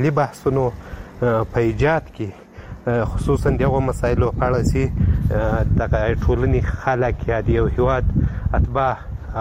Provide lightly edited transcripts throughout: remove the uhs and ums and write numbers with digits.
ملي بحثونو په ایجاد کې خصوصا دغه مسایلو په اړه چې د ټولنې خلک یا د یو هیواد اتباع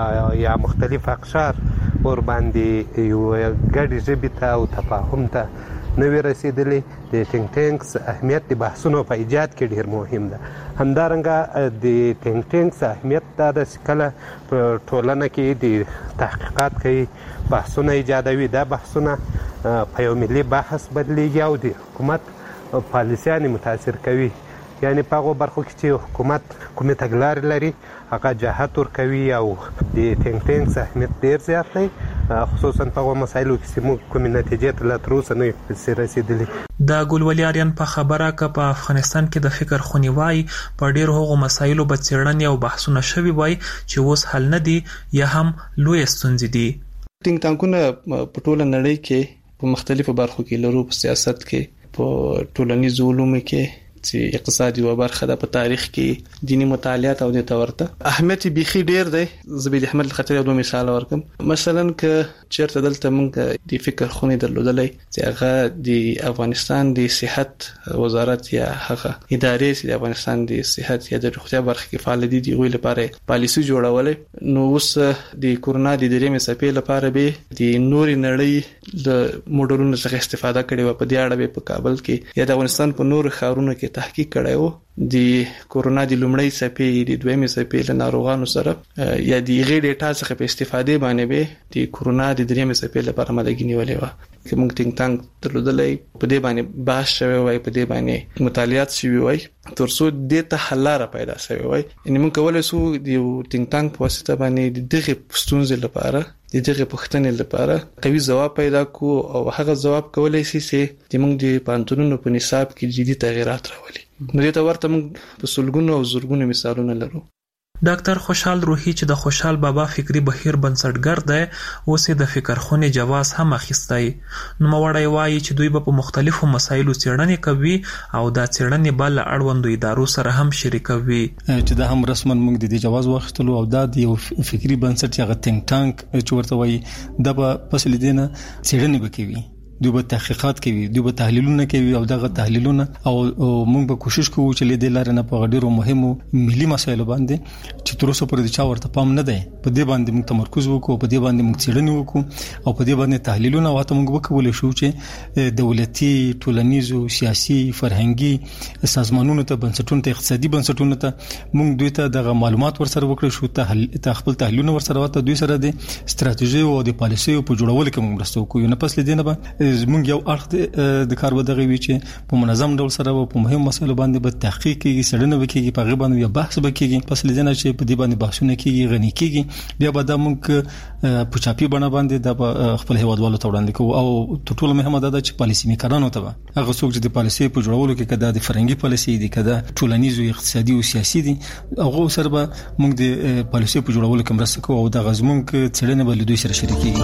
یا مختلف اقشار ور باندې یو ګډې ژبې ته او تفاهم ته نه وي رسېدلی. د ټینک ټینکس اهمیت د بحثونو په ایجاد کې ډېر مهم ده. همدارنګه د ټینک ټینکس اهمیت دا ده چې کله په ټولنه کې د تحقیقات کوي، بحثونه ایجادوي، دا بحثونه په یو ملي بحث بدلیږي او د حکومت پالیسیانې متاثر کوي. یعنې په هغو برخو کې چې حکومت کومې تګلارې لري هغه جهت ورکوي او د ټینک ټینکس اهمیت ډېر زیات دی، خصوصا په هغو مسایلو کې چې موږ کومې نتیجې ته لا تر اوسه نه یو رسېدلي. د ګلولي آریان په خبره که په افغانستان کې د فکر خونې وای په ډېرو هغو مسایلو به څېړنې او بحثونه شوي وای چې اوس حل نه دي یا هم لویې ستونزې دي. ټینک ټانکونه په ټوله نړۍ کې په مختلفو برخو کې لرو، په سیاست کې، په ټولنیزو علومو کې چې اقتصاد یو برخه ده، په تاریخ کې دینی مطالعات او د تورته اهمیت بيخي ډیر دی. زبید احمد خطر یو مثال ورکم. مثلا که چیرته دلته موږ د فکر خونې درلودلې چې هغه د افغانستان د صحت وزارت یا هغه ادارې چې د افغانستان د صحت یا د روغتیا برخه کې فعال دي د غوښتل لپاره پالیسي جوړولې، نو اوس د کورونا د درېمې څپې لپاره به د نوري نړۍ د موډلونو څخه استفاده کړي و. په دې اړه په کابل کې یا د افغانستان په نور ښارونو کې تحقیق کړی و د کورونا د لومړۍ څپې د دویمې څپې له ناروغانو سره یا د غیر ډیټا څخه په استفادې باندې به د کورونا د درېمې څپې لپاره مدګی نیولې و. که موږ ټینک ټانک درلودلې په دې باندې بحث شوی وای، په دې باندې مطالعات شوی وای ترڅو دې ته حل لاره پیدا شوی وای. ان موږ کولای شو د ټینک ټانک په واسطه باندې دغه ستونزې لپاره د دغه پوښتنې لپاره قوي ځواب پیدا کو او هغه ځواب کولای شي چې موږ د پانتونونو په نصاب کې جدي تغیرات راولي. نو دې ته ورته موږ په سلګونو او زرګونو مثالونه لرو. ډاکټر خوشحال روحي چې د خوشحال بابا فکری بهیر بنسټګر دی، اوس د فکر خونې جواز هم اخیستی. نوموړی وایي چې دوی به په مختلفو مسایلو څېړنې کوي او دا څېړنې به له اړوندو ادارو سره هم شریکوي. چې دا هم رسما موږ د دې جواز واخیستلو او دا د یو فکری بنسټ یا ټینک ټانک چې ورته وایي دا به پس لیدنه څېړنې وکوي، دوی به تحقیقات کوي، دوی به تحلیلونه کوي او دغه تحلیلونه او موږ به کوشش کوو چې له دې لارې نه په ډیرو مهمو ملي مسایلو باندې چې تر اوسه پورې د چا ورته پام نه دی په دې باندې موږ تمرکز وکړو، په دې باندې موږ څېړنې وکړو او په دې باندې تحلیلونه واته موږ وکولای شو چې دولتي، ټولنیزو، سیاسي، فرهنګي سازمانونو ته، بنسټونو ته، اقتصادي بنسټونو ته موږ دوی ته دغه معلومات ورسره وکړو شو، خپل تحلیلونه ورسره واته دوی سره د ستراتیژي او د پالیسیو په جوړولو کې موږ مرسته وکړو. نه پس لیدنه به زمونږ یو اړخ د کار ودغه وی چې په منظم ډول سره په مهم مسایلو باندې به تحقیق کیږي، څېړنه وکړي، په غیبه باندې بحث وکړي، پس لیدنه چې په دې باندې بحثونه کیږي، غني کیږي، بیا به د موږ په چاپی بڼه باندې د خپل هیوادوالو ته وړاندې کوو. او ټول مهمه ده چې پالیسي میکرانو ته هغه څوک چې د پالیسي په جوړولو کې کده د فرهنګي پالیسي دي، کده ټولنیزو، اقتصادي او سیاسي دي، هغه سره به موږ د پالیسي په جوړولو کې مرسته کوو او د غزمون څېړنه به له دوی سره شریکيږي.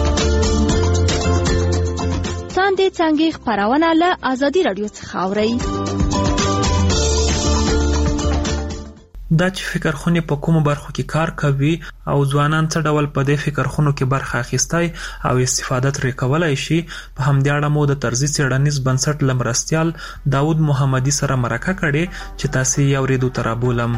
څنګه څنګه خبرونه له ازادي رادیو څخه اوري. دا چې فکر خونې په کومو برخو کې کار کوي او ځوانان څه ډول په دې فکر خونو کې برخه اخیستی او استفاده ترې کولای شي، په همدې اړه مو د طرزي څېړنیز بنسټ له مرستیال داود محمدي سره مرکه کړې چې تاسې یې اورېدو ته رابولم.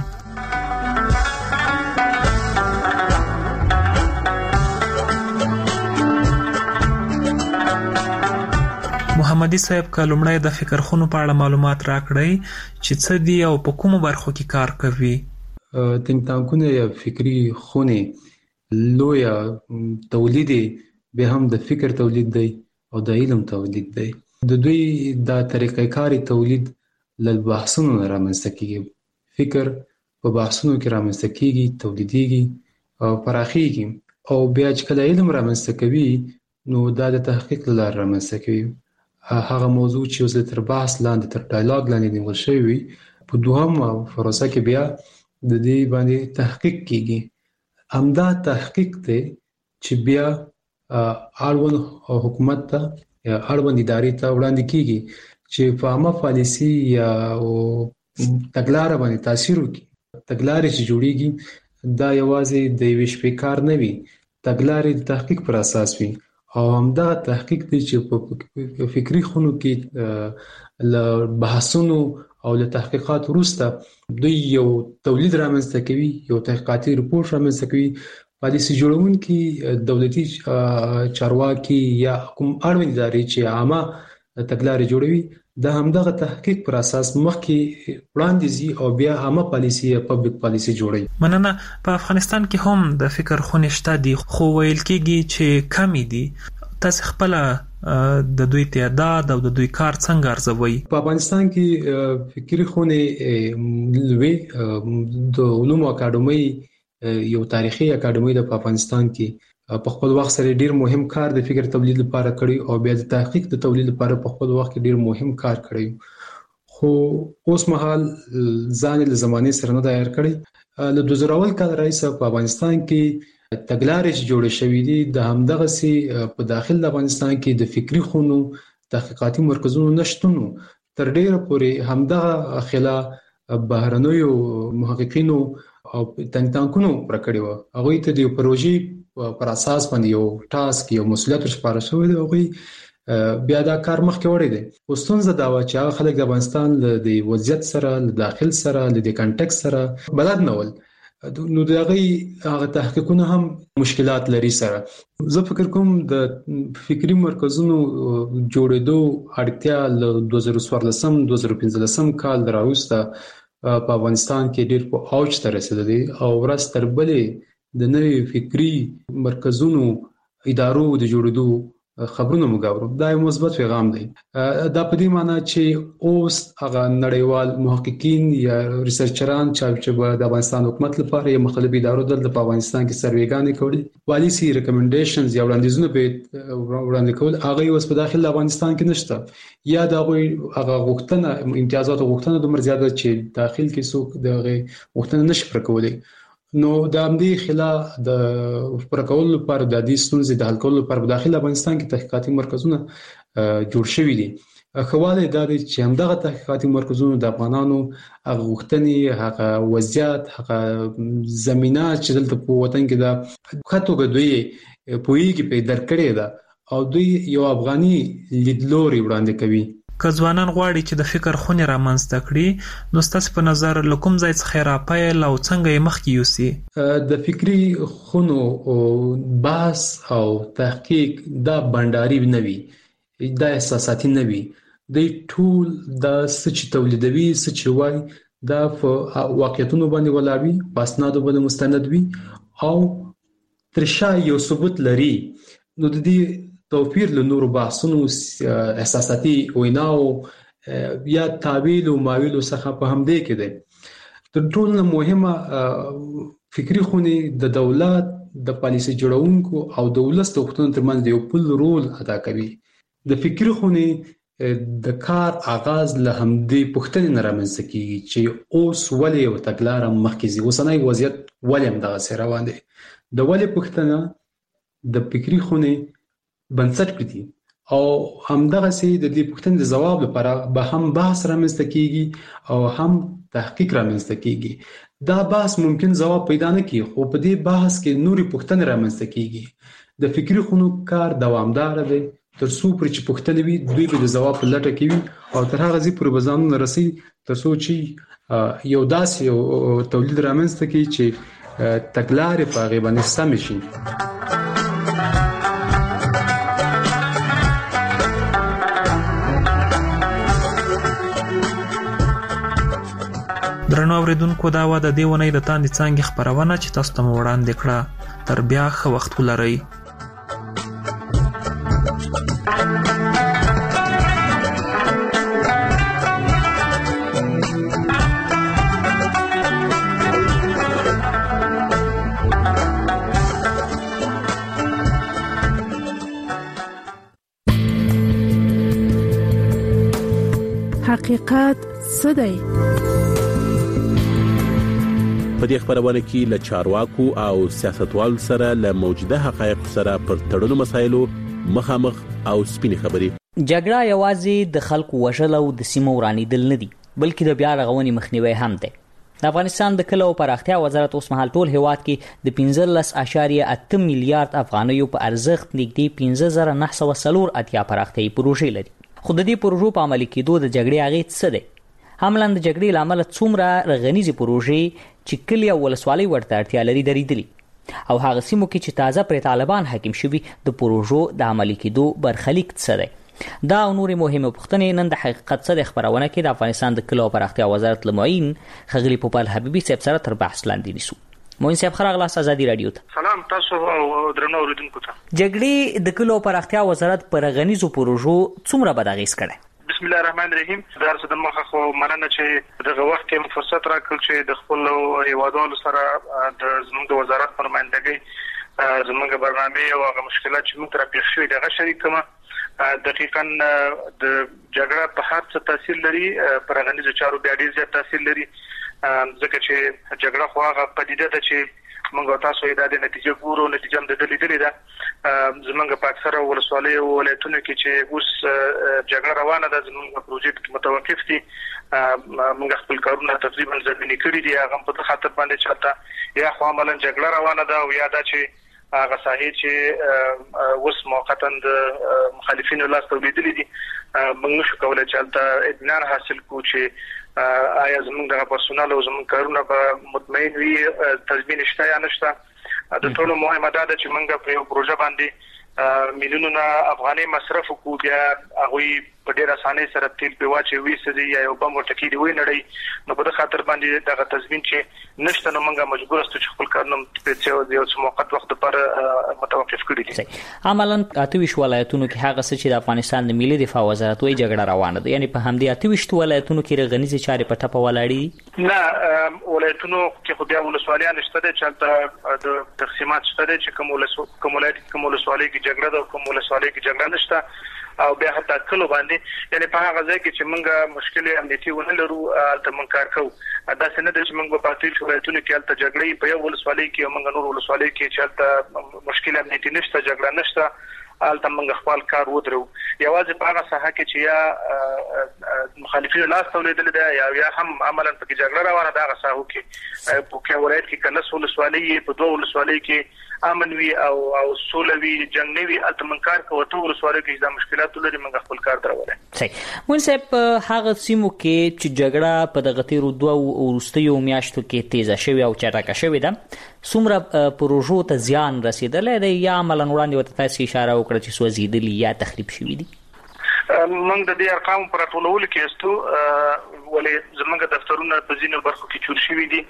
محمدي صاحب که لومړی د فکر خونو په اړه معلومات راکړئ چې څه دي او په کومو برخو کې کار کوي. ټینک ټانکونه یا فکری خونې لویه تولید به هم د فکر تولید دی او د علم تولید دی. د دوی د طریقې کاری تولید له بحثونو رامنځته کیږي، فکر په بحثونو کې رامنځته کیږي، تولیديږي او پراخیږي او بیا چې کله علم رامنځته کوي نو دا د تحقیق لپاره رامنځته کوي. هغه موضوع چې اوس تر بحث لاندې، تر ډایلاګ لاندې نیول شوی وي، په دوهم پروسه کې بیا د دې باندې تحقیق کیږي. همدا تحقیق ته چې بیا اړوند حکومت ته یا اړوند ادارې ته وړاندې کیږي چې په عامه پالیسي یا تګلارې باندې تاثیر وکړي. تګلارې چې جوړیږي دا یوازې د یوې شپې کار نه وي، تګلارې د تحقیق پر اساس وي او همدغه تحقیق دی چې په فکری خونو کې ل بحثونو او له تحقیقات وروسته دوی یو تولید رامنځته کوي، یو تحقیقاتي رپورټ رامنځته کوي. پالیسي جوړونکي دولتي چارواکي یا کوم اړوند ادارې چې عامه تګلارې جوړوي د همدغه تحقیق پر اساس مخکې وړاندې ځي او بیا عامه پالیسي یا پبلک پالیسي جوړوي. مننه. په افغانستان کې هم د فکر خونې شته دي، خو ویل کېږي چې کمی دي. تاسو خپل د دوی تعداد او د دوی کار څنګه ارزوي؟ په افغانستان کې فکری خونې لوی د علومو اکاډمۍ یو تاریخي اکاډمۍ د افغانستان کې په خپل وخت سره ډیر مهم کار د فکر تولید لپاره کړی او بیا د تحقیق د تولید لپاره په خپل وخت کې ډیر مهم کار کړی، خو اوس مهال ځان له زمانه سره نه تیار کړی. له 2000 کال راځي په افغانستان کې تګلارې جوړې شوې دي. د همدغه سي په داخل د افغانستان کې د فکری خونو تحقیقاتي مرکزونو نشټونو تر ډیره پورې همدغه خلا بهرنیو محققینو او تنګتانکونو پرکړی و. هغه ته د پروژې پر اساس باندې یو ټاسک یو مسؤلیت ورسپارل شوی دی. هغه بیا دا کار مخکې وړي دي. اوستونزه دا و چې هغه خلک د افغانستان د وضعیت سره، د داخل سره، د کانټیکس سره بلد نه ول، نو هغه تحقیقونه هم مشکلات لري سره. زه فکر کوم د فکری مرکزونو جوړېدو اړتیا له 2014-2015 کال راوسته په افغانستان کې ډېر په اوج ته رسیدلی او ورځ تر بلې د نوي فکری مرکزونو ادارو د جوړېدو خبرونه موږ اورو. دا یو مثبت پیغام دی. دا په دې معنی چې اوس هغه نړیوال محققین یا ریسرچران چې د افغانستان حکومت لپاره یا مختلف ادارو دلته په افغانستان کې سروېګانې کړي، پالیسي ریکمنډیشنز یا وړاندیزونه به وړاندې کول، هغه اوس په داخل افغانستان کې نشته. یا دا هغه غوښتنه امتیازات غوښتنه د مرزیاده چې داخل کې څوک دغه غوښتنه نشي پر کولی، نو د همدې خلا د پر کول لپاره د دې ستونزې د حل کولو لپاره په داخل افغانستان کې تحقیقاتي مرکزونه جوړ شوي دي. خواله دا دی چې همدغه تحقیقاتي مرکزونو د افغانانو هغه غوښتنې، هغه وضعیت، هغه زمينه چې دلته په وطن کې د خاطوګه دوی پوېږي په درکړې ده او دوی یو افغاني لیدلوري وړاندې کوي. که ځوانان غواړي چې د فکر خونې رامنځته کړي، نو ستاسو په نظر له کوم ځای څخه راپیل او څنګه یې مخکې یوسي؟ د فکری خونو بحث او تحقیق دا بنداري نه وي، دا احساساتي نه وي. د ټول د سچ تولیدوي، سچ وای دا په واقعیتونو باندې ولاوي، پاسنادو باندې مستند وي او ترشا یو ثبوت لري. نو د دې توپیر له نورو بحثونو احساساتي ویناو یا تعویل او ماویل څخه په همدې کې دی. تر ټولو مهمه فکری خونې د دولت د پالیسي جوړونکو او د ولس د حکومت ترمنځ یو پل رول ادا کوي. د فکری خونې د کار آغاز له همدې پوښتنې نه رامنځته کیږي چې اوس ولې یو تګلاره مخکې ځي، اوسنی وضعیت ولې همدغسې روان دی. د ولې پوښتنه د فکری خونې بنسټ کړي او همدغسې د دې پوښتنې د ځواب لپاره به هم بحث رامنځته کیږي او هم تحقیق رامنځته کیږي. دا بحث ممکن ځواب پیدا نه کړي، خو په دې بحث کې نوري پوښتنې رامنځته کیږي. د فکری خونو کار دوامدار دی تر څو پر چې پوښتنې وي دوی به د ځواب په لټه کې وي او تر هغه ځي پر بزانو رسي تر څو چې یو داسې یو تولید رامنځته کړي چې تګلارې په هغې باندې سمې شي. درنو اوریدونکو، دا و د دې ونې د تاندې څانګې خپرونه چې تاسو ته مو وړاندې کړه. تر بیا ښه وخت ولرئ. حقیقت څه دی؟ په دې خبرونه کې له چارواکو او سیاستوالو سره له موجوده حقایق سره پر تړلو مسایلو مخامخ او سپینې خبرې. جګړه یوازې د خلکو وژل او د سیمو ورانېدل نه دي، بلکې د بیا رغونې مخنیوی هم دی. د افغانستان د کلو پراختیا وزارت اوس مهال ټول هیواد کې د 15.8 میلیارډ افغانیو په ارزښت نږدې 15904 پراختیايي پروژې لري. خو د دې پروژو په عملي کېدو د جګړې اغېز څه دی؟ هملاً د جګړې له امله څومره رغنیزې پروژې چې کلي او ولسوالۍ ورته اړتیا لري درېدلي، او هغه سیمو کې چې تازه پرې طالبان حاکم شوي د پروژو د عملي کېدو برخلیک څه دی؟ دا او نورې مهمې پوښتنې نن د حقیقت څه د خبرونه کې د افغانستان د کلو پراختیا وزارت له معین ښاغلي پوپل حبیبي صاحب سره تر بحث لاندې نیسو. معین صاحب ښه راغلاست ازادي راډیو ته. سلام تاسو او درنو اوریدونکو ته. جګړې د کلو پراختیا وزارت پر غنیزو پروژو څومره بد اغېز کړی؟ بسم الله الرحمن الرحیم. درس د مخه خو مننه چې دغه وخت کې فرصت راکړل چې د خپل هیوادوالو سره د زموږ د وزارت پر نمائندګۍ زموږ برنامه او هغه مشکلات چې موږ تر پیښ شوي دغه شریک کما دقیقاً د جګړه په هر څه تاثیر لري، پر غنیزو چارو بیا ډیر زیات تاثیر لري، ځکه چې جګړه خو هغه پدیده ده چې موږ تاسو یې د نتیجې ګورو، نتیجه هم د لیدلې ده. زموږ په اکثره ولسوالۍ او ولایتونو کې چې اوس جګړه روانه ده، زموږ پروژې متوقف دي، موږ خپل کارونه تقریبا ځنډ کړي دي، هغه په خاطر باندې چاته یا خو عملاً جګړه روانه ده او یا دا چې هغه صحیح چې اوس موقتا د مخالفینو لاس ته لیدلې دي، موږ نشو کولای چې البته اطمینان حاصل کړو چې آیا زموږ د پرسونل او زموږ کارونه به مطمئن وي، تضمین شته یا نشته. د ټولو مهمه ده چې موږ په یو پروژه باندې میلیونونه افغانۍ مصرف وکړو، بیا هغه په ډیر اسانۍ سره تیل په واچي وېسدي یا یو بم ورټکی دی وې نړۍ، نو په خاطر باندې دغه تضمین چې نشته، نو موږ مجبور استو چې خپل کارونه په یو موقت وخت لپاره متوقف کړی دي. عملاً 28 ولایتونو کې هغه څه چې د افغانستان د ملي دفاع وزارت وایي جګړه روانه ده، یعنی په همدې 28 ولایتونو کې رغنیزې چارې په ټپه ولاړې؟ نه، ولایتونو کې خو بیا ولسوالیان شته دي چې د تقسیمات شته دي چې کوم ولسوالۍ کې جګړه ده او کوم ولسوالۍ کې جګړه نشته، او بیا حتی کلو باندې یعنی په هغه ځای کې چې موږ مشکل امنیتي ونه لرو البته موږ کار کوو. دا څنګه د چې موږ په پاتې ولایتونو کې البته جګړې په یو ولسوالۍ کې او موږ نور ولسوالۍ کې چې البته مشکل امنیتي نشته، جګړه نشته، البته موږ خپل کار ودرو. یوازې په هغه ساحه کې چې یا مخالفینو لاس ته لیدل ده یا هم عملاً په جګړه روانه ده، هغه ساحو کې په کې ولایت کې کله ولسوالۍ په دوه ولسوالۍ کې امن وی او سولوي جنگ نه وی البته موږ کار کوو، ټول ولسوالۍ کې د مشکلات لري، موږ خپل کار درولای. صحیح. مون صاحب هغه سیمو کې چې جګړه په دغه تیرو دوه وروستیو میاشتو کې تیزه شوې او چټکه شوې ده، څومره پروژو ته زیان رسیدلی دی یا عملاً وړاندې ورته تاسو اشاره وکړه چې سوځېدلي یا تخریب شوي دي؟ موږ د دې ارقام پر ټولولو کې استو ولې زمونږ دفترونه په ځینو برخو کې چور شوي دي.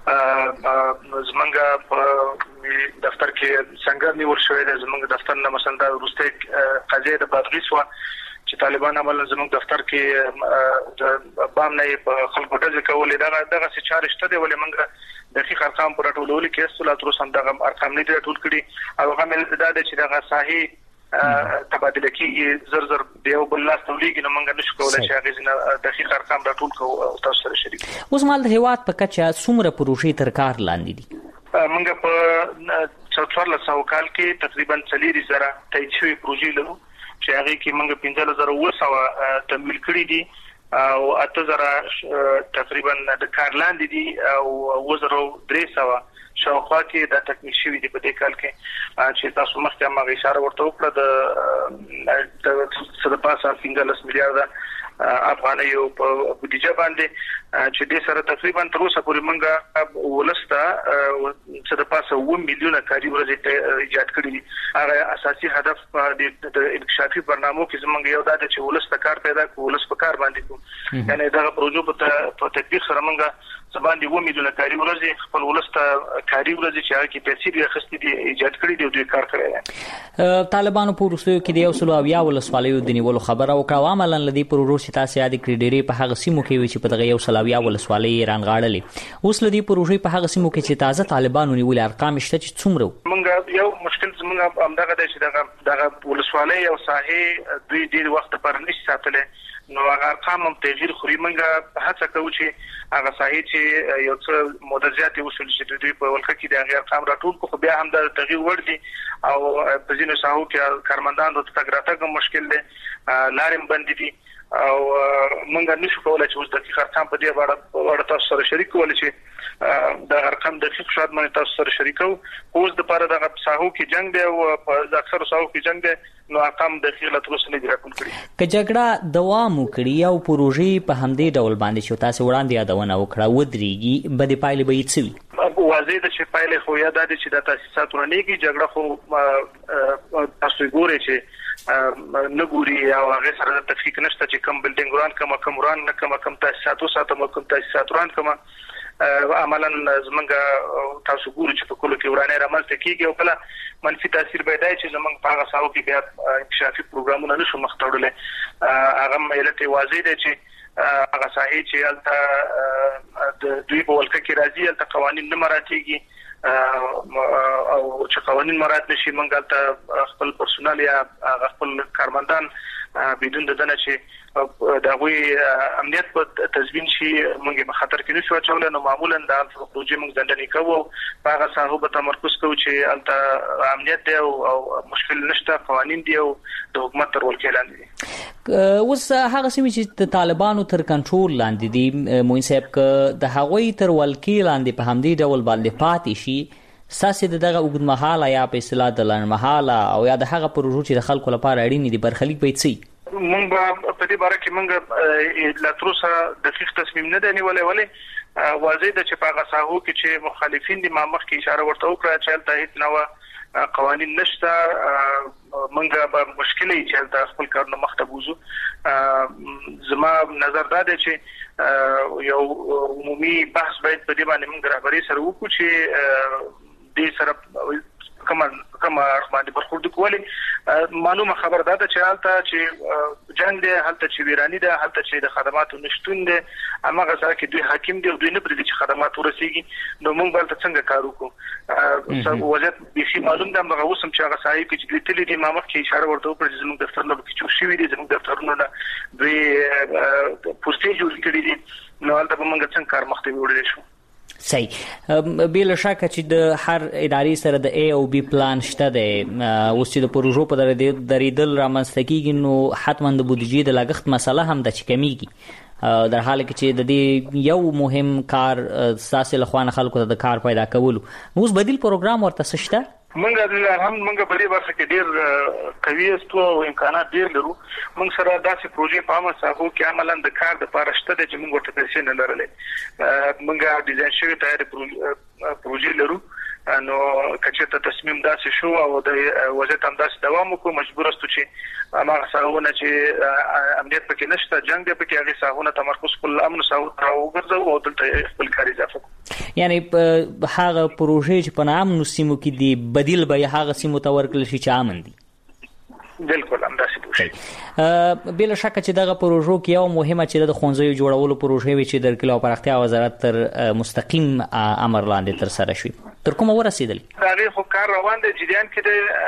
زمونږ په دفتر کې څنګه نیول شوی دی، زمونږ دفتر نه مثلا د وروستۍ قضیه د بادغیس و چې طالبان عملاً زمونږ دفتر کې د بام نه په خلکو ډزې کولې، دغه څه چارې شته دي، ولې موږ دقیق ارقام پر ټولولو کې استو لا تر اوسه دغه ارقام نه دي ټول کړي، او هغه مل دا چې دغه صحیح تبادله کیږي زر دیو بل لاس تولیږي، نو موږ نشو کولای چې هغه زنه دقیق ارقام راټول کوو او تاسو سره شریک. اوس مال د هیواد په کچه څومره پروژې تر کار لاندې دي؟ موږ په 1400 کال کې تقریبا 4000 تایید شوی پروژې لرو چې هغه کې موږ 15900 تمویل کړی دي او 8000 تقریبا د کار لاندې دي او 1300 شاوخوا کې د تکمیل شوی دی په دې کال کې چې تاسو مخکې هم اشاره ورته وکړه د صدپاسه 15 میلیارډ افغانۍ په بودیجه باندې چې د سره تقریبا تر اوسه پورې موږ ولسته صدپاسه 1 میلیون کاري ورځې ایجاد کړی دي. هغه اساسي هدف د انکشافي برنامو کې زموږ یو دا چې ولسته کار پیدا کړو، ولس په کار باندې کوو، یعنی دا پروژه په تطبیق سره موږ سباندې 2 میلیونه کاري ورځې خپل ولسته کاري ورځې چې هغه کې پیسې به اخستې دي ایجاد کړی دی او دوی کار کړی دی. طالبانو په وروستیو کې د 100 ولسوالیو د نیولو خبره وکړه، عملاً لدی پروژو چې تاسو یاد کړی ډېری په هغه سیمو کې وي چې په دغه 100 ولسوالۍ رانغاړلې، اوس لدی پروژې په هغه سیمو کې چې تازه طالبانو نیولې ارقام شته چې څومره؟ موږ یو مشکل زموږ همدغه دی چې دغه ولسوالۍ او ساحې دوی ډېر وخت پر نشي ساتلې، نو هغه ارقام هم تغییر خوري. موږ هڅه کوو چې هغه صحیح چې یو څه مودزياتي وصول چې دوی په ولکه کې د هغه ارقام راټول کو، خو بیا هم د تغییر ور دي او په ځینو ساحو کې کارمندان د تګ راتګ مشکل دي، لارې بند دي او موږ نشو کولای چې اوس دقیق ارقام په دې اړه تاسو سره شریک کول چې دا ارقام دقیق شاید باندې تاسو سره شریکو اوس د پاره د ساحو کې جنگ دی او په اکثر ساحو کې جنگ دی نو ارقام دقیق لا تر اوسه نه راکول کړي که جګړه دوام وکړي او پروژې په همدې ډول باندې شو تاسو وړاندې یادونه وکړه ودرېږي به د پایلې به یې څه وي واضح ده چې پایلې خو یاد دي چې د تاسیساتو نه کېږي جګړه خو تاسو ګورئ چې نه ګوري او هغه سره د تفکیک نشته چې کم بلډینګ وران کم وران نه کم تاسیساتو ساتم کم تاسیسات وران کم عملاً زمونږ تاسو ګورئ چې په کولو کې ورانه رامنځته کیږي او کله منفي تاثیر پیدا چې زمونږ په هغه ساحو کې بیا انکشافي پروګرامونه نشو مخ ته وړل هغه علت واضح ده چې هغه ساحې چې البته د دوی په ولکه کې راځي البته قوانين نه مراتيږي او چې قوانين مراد نشي مونږ ته خپل پرسونل یا خپل کارمندان بدون د دنه چې دا غوي امنیت په تضمین شي مونږه په خطر کې نشو اچول نو معمولا د پروژې مونږ ځندنې کوو په هغه ساحو په تمرکز کوو چې البته امنیت دی او مشکل نشته قوانين دی او د حکومت تر ولکې لاندې دي اوس هغه سیمه چې د طالبانو تر کنټرول لاندې دي موین صاحب ک د هغوی تر ولکې لاندې په همدې ډول باندې پاتې شي ساسي دغه اوږدمهاله یا په اصطلاح د لنډمهاله او یا د هغه پروژو چې د خلکو لپاره اړین دي برخلیک به څه مونږ په دې باره کې مونږ لا تر اوسه دقیق تصمیم نه دی نیولای ولې واضح ده چې په هغه ساحو کې چې مخالفین دي ما مخکې اشاره ورته وکړه چې البته هیڅ نوع قوانين نشته مونږ به مشکل یې چې خپل کارونه مخته بوزو زما نظر دا دی چې یو عمومي بحث باید په دې باندې مونږ رهبري سره وکړو چې دې سره کومه باندې برخورد کولې معلومه خبر ده چې حالت چې جنگ دی حالت چې ویرانی ده حالت چې د خدماتو نشټون دي هغه ځکه چې دوی حاکم دي او دوی نه پرې چې خدمات ورسیږي نو موږ بل څنګه کار وکړو وضعیت به معلوم ده هغه اوسم چې هغه صاحب چې لیدلې دي ما مخکې اشاره ورته وکړه چې زموږ دفترونه کې چې شوي دي زموږ دفترونه دوی پوسټې جوړ کړي دي نو هلته به موږ څنګه کار مخته وړل شو صحیح بل شک چې د هر ادارې سره د A او B پلان شته دی اوس چې د پروژو په درېدل رامنځته کیږي نو حتما د بودیجې د لګښت مسله هم د چکمیږي در حال کې چې د دې یو مهم کار ساسي لخوانه خلکو ته د کار پیدا کولو اوس بدیل پروګرام ورته شته مونږ په دې برخه کې ډېر قوي استو او امکانات ډېر لرو مونږ سره داسې پروژې په عامه ساحو کې عملاً د کار د پاره شته چې مونږ ورته پیسې نه لرلې مونږه ډیزاین شوی تیار پروژې لرو نو کچته تصمیم داسې شو او د وضعیت هم داسې دوام وکړو مجبور استو چې هغه ساحونه چې امنیت پکې نشته جنگ دی پکې هغه ساحونه تمرکز کول امن ساحو راوګرځو او دلته خپل کاری اضافه یعنی هغه پروژې چې په نام نو سیمو کې دی بدیل به هغه سیمو ته ورکړل شي چې امن دي بالکل هم داسې پوښتنه بل شک چې دغه پروژو کې یو مهمه چې د خونځو جوړولو پروژې وي چې د کلو پراختیا وزارت تر مستقیم امر لاندې تر سره شوی تر کومه ورسېدل هغه خو کار روان دی جریان کې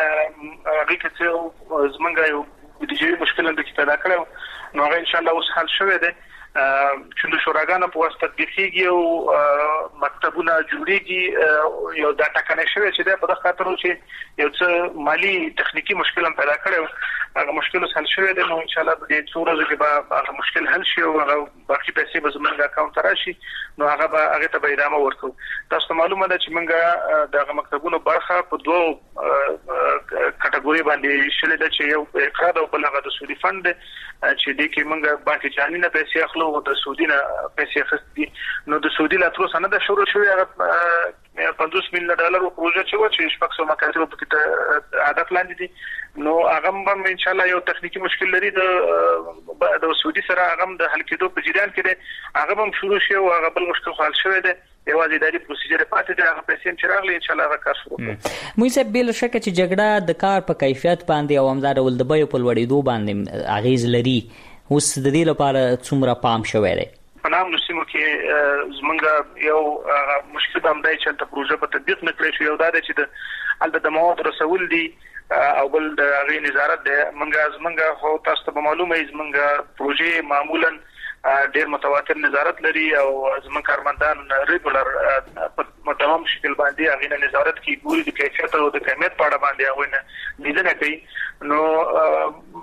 د هغه کې زمونږ یو بودیجې مشکل د کې پیدا کړو نو هغه ان شاء الله اوس حل شوی دی چې د شوراګانو په واسطه تطبیقيږي او مکتبونه جوړيږي یو دا ټاکنه شوی چې د په دغه خاطر چې یو څه مالی تخنیکی مشکل هم پیدا کړو هغه مشکل حل شوی دی نو ان شاء الله په دې څو ورځو کې به هغه مشکل حل شي او هغه باقي پیسې به زموږ اکاونټ ته راشي نو هغه ته به ادامه ورکړو تاسو معلومه ده چې موږ دغه مکتبونو برخه په دوه کټګوري باندې شلې ده چې یو اقراض او بل هغه د سودي فند چې د کې موږ بانک جاني نه پیسې اخلو او د سعودي نه پیسې اخستي نو د سعودي لا تر اوسه نه د شروع شوی هغه $50 مليون پروژه چې شپږ سو مکاتب په کې هدف لاندې دي نو هغه هم ان شاء الله یو تخنیکی مشکل لري د سعودي سره هغه د حل کېدو په جریان کې دی هغه هم شروع شي او هغه بل مشکل حل شوی دی یوازې اداري پروسیجر پاتې دی هغه پیسې چې راغلي ان شاء الله هغه کار شروع کړو موږ صاحب بل شک چې جګړه د کار په کیفیت باندې او همدار ول د بیو په لوړېدو باندې اغیز لري اوس د دې لپاره څومره پام شوی دی په نام نو سیمو کې زمونږ یو مشکل هم دی چې د پروژه په تطبیق نه کړی شو یو دا چې د مواد رسول دي او بل د غي نظارت دی زمونږ خو تاسو ته معلومه ای زمونږ پروژه معمولا ډیر متواتر نظارت لري او زمونږ کارمندان ریګولر په تمام شکل باندې هغه نظارت کوي ګوري د کیفیت او د کمیت په اړه باندې هغه لیدنه کوي نو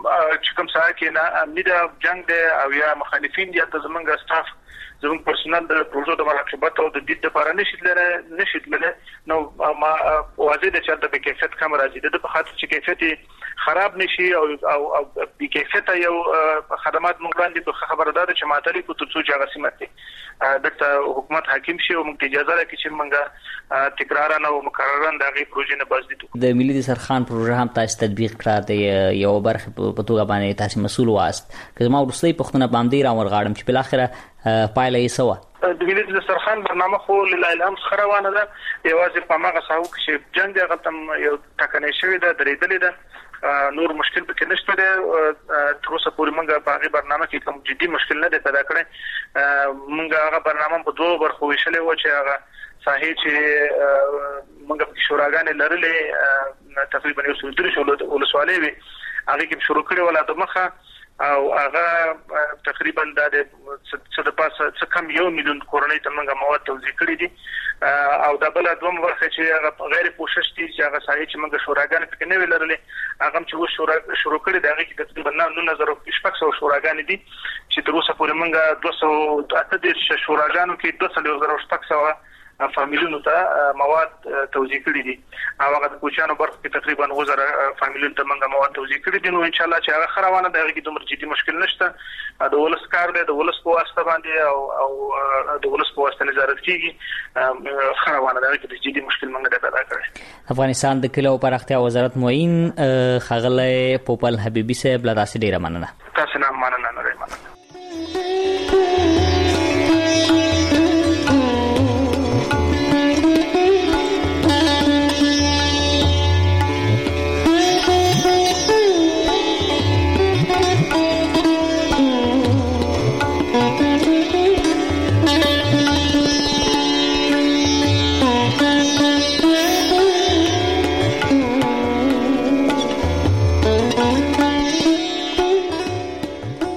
چې کوم ساعه کې نه امنیت جنگ دی او یا مخالفین دي ته زمونږ سټاف زموږ پرسونل د پروژو د مراقبت او د دید لپاره نشیدله نو ما واضح ده چې د کیفیت کم راځي د په خاطر چې کیفیت خراب نشي او بي کیفیت یو خدمات موږ باندې په خبره ده چې ماتري کو ترڅو چې هغه سیمه دي دغه حکومت حاکم شي او موږ اجازه راکړي چې موږ تکرارا او مکررا دغه پروژې نه بازدید د ملي دسترخوان پروژه هم تاسو تطبیق کړه د یو برخه په توګه باندې تاسو مسؤل واست که ما ورسته پښتنه باندې را ورغاړم چې بل اخره پایله یې سوا د ملي دسترخوان برنامه خو لله الحمد خروانه ده یوازې په ماغه ساو کې جنگ هغه تم یو ټکنې شوی ده درېدلې ده نور مشکل پکې نشته ده تر اوسه پورې موږ په هغه برنامه کې کوم جدي مشکل نه دی پیدا کړی موږ هغه برنامه په دوه برخو ویشلې و چې هغه صحیح چې موږ په شوراګانې لرلې تقریبا یو څو درې ولسوالۍ وي هغه کې شروع کړي ولا د مخه او هغه تقریبا د څه د پاسه کم 1 میلیون کورنۍ ته موږ مواد توزیع کړي دي او د بل دوم ورخه چې هغه غیر پوښښ دي چې هغه صحیح چې موږ شوراګان پکې نه ولرلې هغه چې و شروع کړي دغه کې تقریبا 9000 شوراګان دي چې تر اوسه پورې موږ 208 شوراګانو کې 2000 فامیلونو ته مواد توزیع کړي دي او هغه د کوچانو برخه کې تقریبا 2000 فامیلونو ته موږ مواد توزیع کړي دي نو ان شاء الله چې هغه خروانه دغه کې دومره جدي مشکل نشته د ولس کار دی د ولس په واسطه باندې او د ولس په واسطه نظارت کیږي خروانه دغه کې جدي مشکل موږ نه پیدا کړی افغانستان د کلو پراختیا وزارت معین خغله پوپل حبیبی صاحب لا تاسو ډیره مننه تاسو نه مننه